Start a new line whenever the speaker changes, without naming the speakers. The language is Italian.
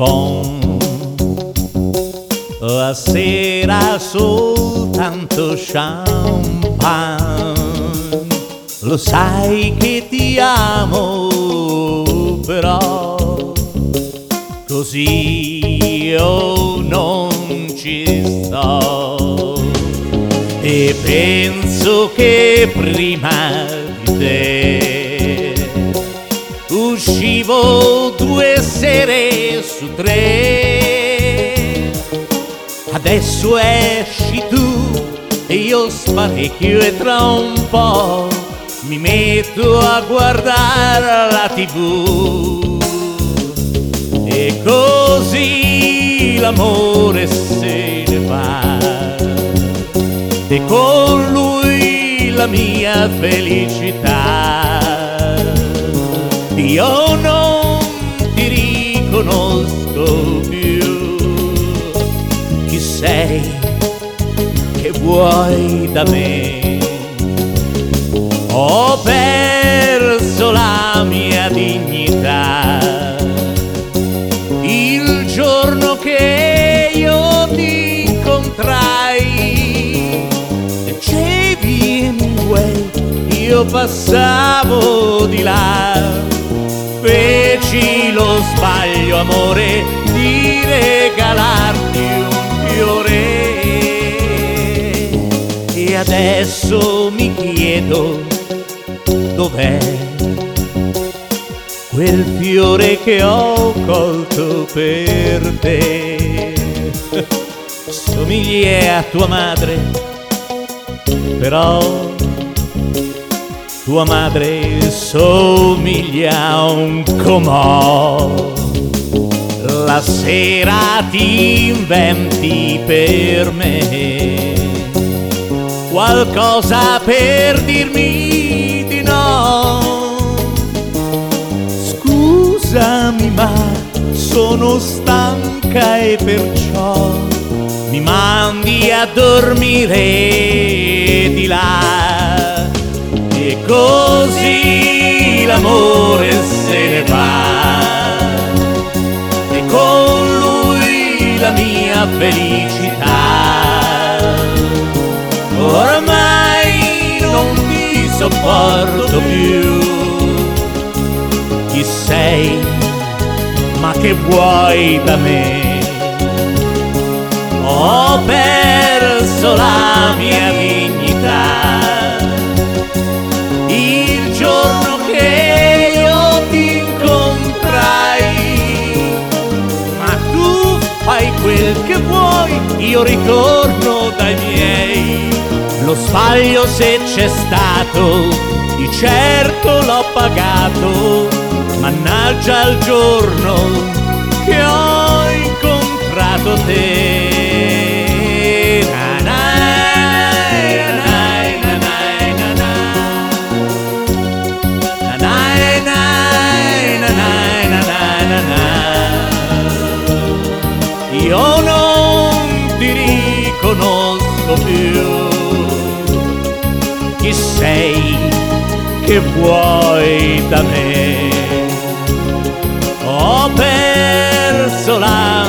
buon. La sera soltanto champagne, lo sai che ti amo, però così io non ci sto. E penso che prima di te uscivo 2 sere su 3, adesso esci tu e io sparecchio e tra un po' mi metto a guardare la TV. E così l'amore se ne va e con lui la mia felicità. Io non ti riconosco più, chi sei, che vuoi da me? Ho perso la mia dignità il giorno che io ti incontrai. Dicevi Hemingway, io passavo di là, feci lo sbaglio, amore, di regalarti un fiore. E adesso mi chiedo dov'è quel fiore che ho colto per te. Somigli a tua madre, però tua madre somiglia a un comò. La sera ti inventi per me qualcosa per dirmi di no. Scusami ma sono stanca e perciò mi mandi a dormire di là. E così l'amore se ne va e con lui la mia felicità. Ormai non ti sopporto più, chi sei, ma che vuoi da me? Ho perso la mia dignità il giorno che io ti incontrai, ma tu fai quel che vuoi, io ritorno dai miei. Lo sbaglio se c'è stato, di certo l'ho pagato, mannaggia il giorno che ho incontrato te. Io non ti riconosco più, chi sei, che vuoi da me? Ho perso la